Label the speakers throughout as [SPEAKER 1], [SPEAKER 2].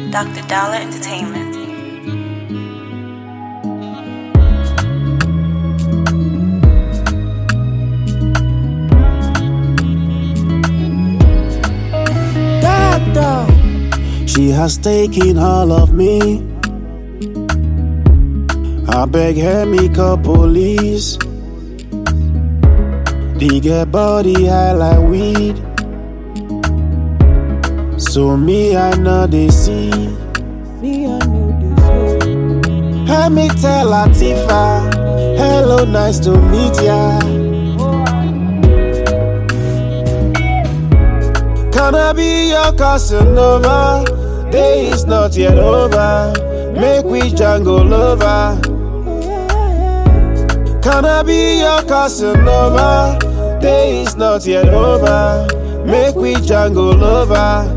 [SPEAKER 1] Dr. Dollar Entertainment.
[SPEAKER 2] She has taken all of me. I beg her, me call police. They get body high like weed. So me, I know they see. Let me tell Latifa, hello, nice to meet ya. Can I be your Casanova? Day is not yet over. Make we Django lover. Can I be your Casanova? Day is not yet over. Make we Django lover.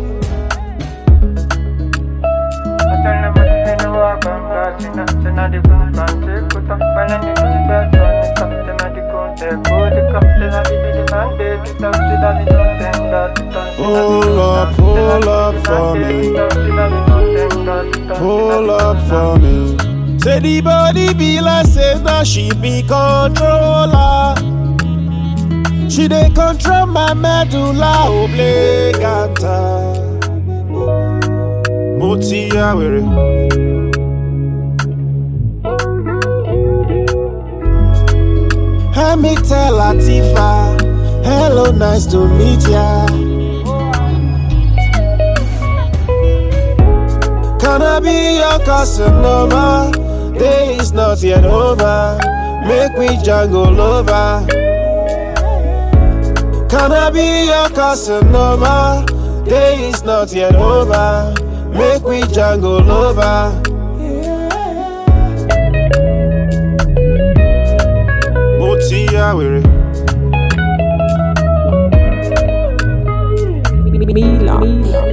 [SPEAKER 2] Pull up for me. Pull up for me. Say the body be like say now she be controller. She dey control my medulla oblongata. Moti awere. Let me tell Latifa, hello, nice to meet ya. Can I be your Casanova? Day is not yet over. Make we Django lover. Can I be your Casanova? Day is not yet over. Make we Django lover. Moti awere.
[SPEAKER 3] Mila.